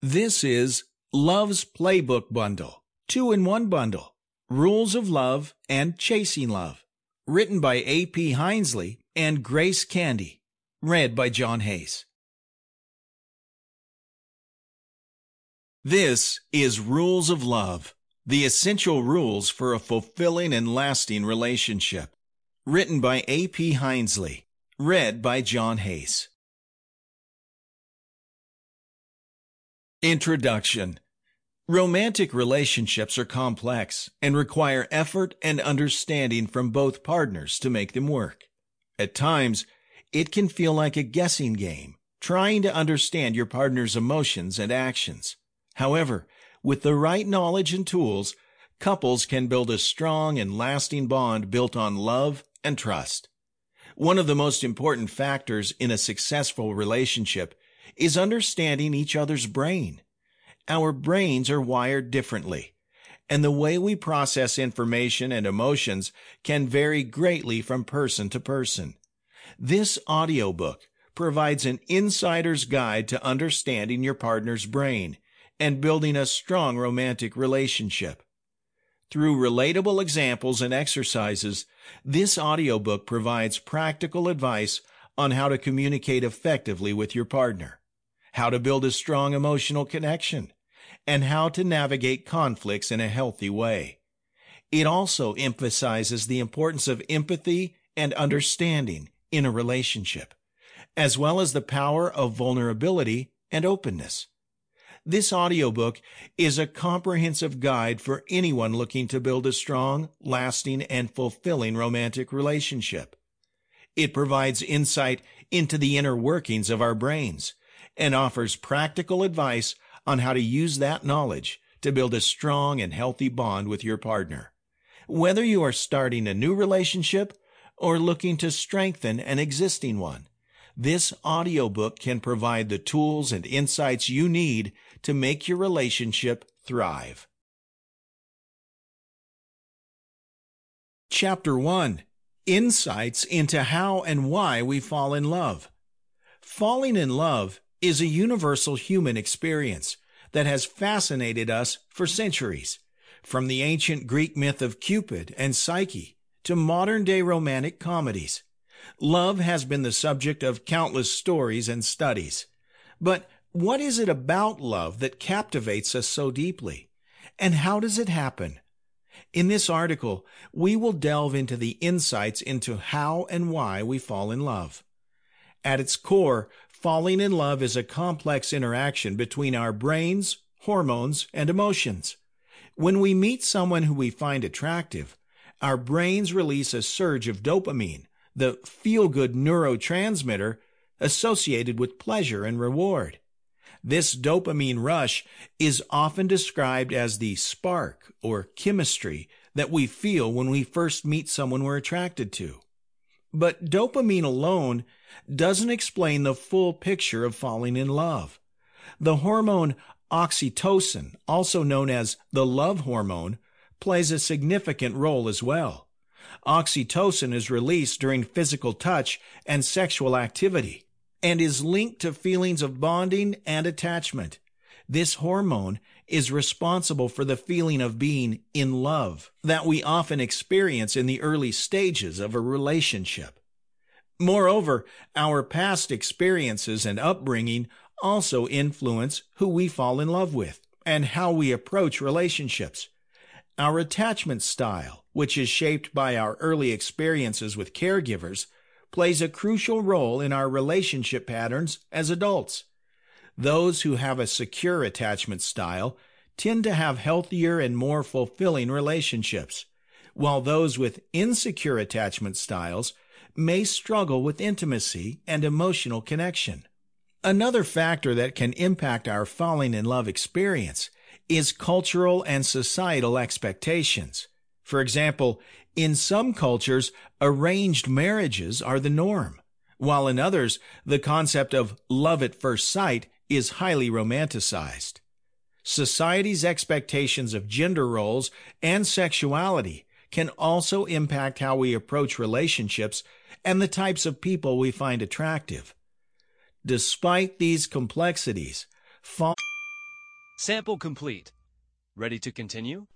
This is Love's Playbook Bundle, 2-in-1 bundle, Rules of Love and Chasing Love, written by A.P. Hinesley and Grace Candy, read by John Hayes. This is Rules of Love, the essential rules for a fulfilling and lasting relationship, written by A.P. Hinesley, read by John Hayes. Introduction. Romantic relationships are complex and require effort and understanding from both partners to make them work. At times, it can feel like a guessing game, trying to understand your partner's emotions and actions. However, with the right knowledge and tools, couples can build a strong and lasting bond built on love and trust. One of the most important factors in a successful relationship is understanding each other's brain. Our brains are wired differently, and the way we process information and emotions can vary greatly from person to person. This audiobook provides an insider's guide to understanding your partner's brain and building a strong romantic relationship. Through relatable examples and exercises, this audiobook provides practical advice on how to communicate effectively with your partner, how to build a strong emotional connection, and how to navigate conflicts in a healthy way. It also emphasizes the importance of empathy and understanding in a relationship, as well as the power of vulnerability and openness. This audiobook is a comprehensive guide for anyone looking to build a strong, lasting, and fulfilling romantic relationship. It provides insight into the inner workings of our brains and offers practical advice on how to use that knowledge to build a strong and healthy bond with your partner. Whether you are starting a new relationship or looking to strengthen an existing one, this audiobook can provide the tools and insights you need to make your relationship thrive. Chapter 1. Insights into how and why we fall in love. Falling in love is a universal human experience that has fascinated us for centuries, from the ancient Greek myth of Cupid and Psyche to modern-day romantic comedies. Love has been the subject of countless stories and studies. But what is it about love that captivates us so deeply? And how does it happen? In this article, we will delve into the insights into how and why we fall in love. At its core, falling in love is a complex interaction between our brains, hormones, and emotions. When we meet someone who we find attractive, our brains release a surge of dopamine, the feel-good neurotransmitter associated with pleasure and reward. This dopamine rush is often described as the spark or chemistry that we feel when we first meet someone we're attracted to. But dopamine alone doesn't explain the full picture of falling in love. The hormone oxytocin, also known as the love hormone, plays a significant role as well. Oxytocin is released during physical touch and sexual activity and is linked to feelings of bonding and attachment. This hormone is responsible for the feeling of being in love that we often experience in the early stages of a relationship. Moreover, our past experiences and upbringing also influence who we fall in love with and how we approach relationships. Our attachment style, which is shaped by our early experiences with caregivers, plays a crucial role in our relationship patterns as adults. Those who have a secure attachment style tend to have healthier and more fulfilling relationships, while those with insecure attachment styles may struggle with intimacy and emotional connection. Another factor that can impact our falling in love experience is cultural and societal expectations. For example, in some cultures, arranged marriages are the norm, while in others, the concept of love at first sight is highly romanticized. Society's expectations of gender roles and sexuality can also impact how we approach relationships and the types of people we find attractive. Despite these complexities, Sample complete. Ready to continue?